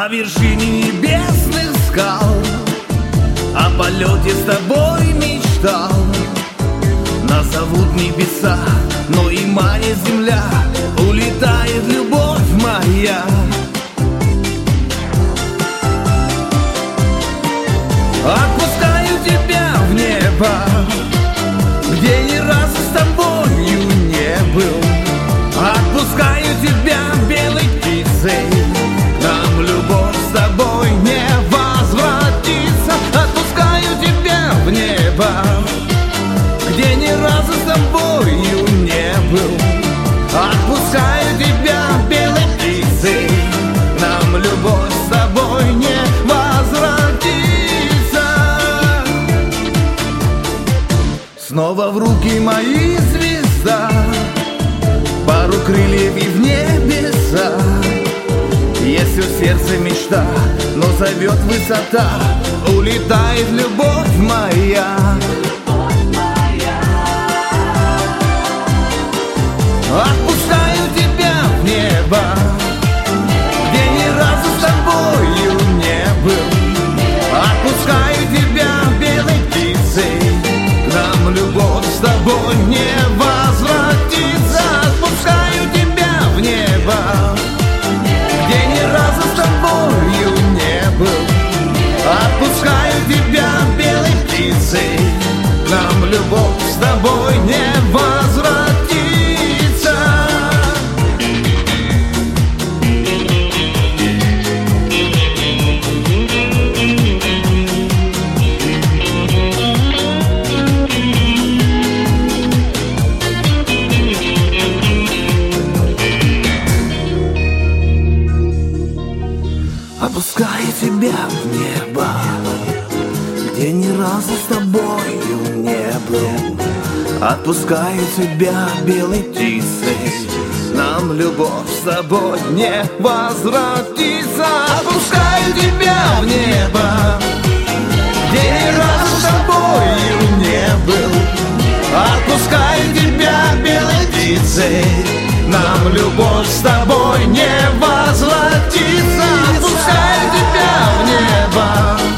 На вершине небесных скал о полете с тобой мечтал. Нас зовут небеса, но и манит земля. Улетает любовь моя. Отпускаю тебя в небо, где ни разу с тобою не был. Отпускаю тебя белой птицей, нам любовь с тобой не возвратится. Отпускаю тебя в небо, где ни разу с тобою не был. Отпускаю тебя белой птицей, нам любовь с тобой не возвратится. Снова в руки мои звезда, пару крыльев и в небеса. Есть в сердце мечта, но зовет высота. Улетает любовь моя. Отпускаю тебя в небо, где ни разу с тобою не был. Отпускаю тебя белой птицей, нам любовь с тобой не возвратится. Отпускаю тебя в небо, где ни разу с тобою не был. Отпускаю тебя белой птицей, нам любовь с тобой не возвратится. Отпускаю тебя в небо, где ни разу с тобою не был. Отпускаю тебя белой птицей, нам любовь с тобой не возвратится. Отпускаю тебя в небо, где ни разу с тобою не был. Отпускаю тебя белой птицей, нам любовь с тобой не возвратится. Отпускаю тебя в небо,